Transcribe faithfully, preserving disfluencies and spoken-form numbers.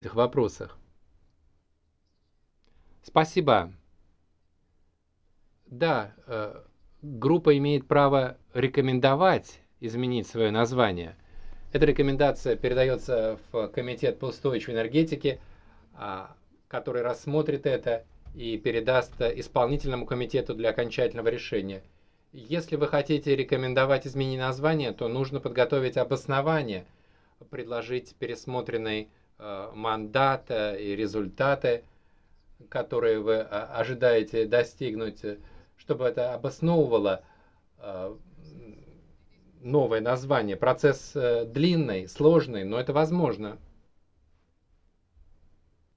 этих вопросах. Спасибо. Да, э, группа имеет право рекомендовать изменить свое название. Эта рекомендация передается в Комитет по устойчивой энергетике, а, который рассмотрит это и передаст исполнительному комитету для окончательного решения. Если вы хотите рекомендовать изменение названия, то нужно подготовить обоснование, предложить пересмотренный э, мандат э, и результаты, которые вы а, ожидаете достигнуть, э, чтобы это обосновывало э, новое название. Процесс э, длинный, сложный, но это возможно.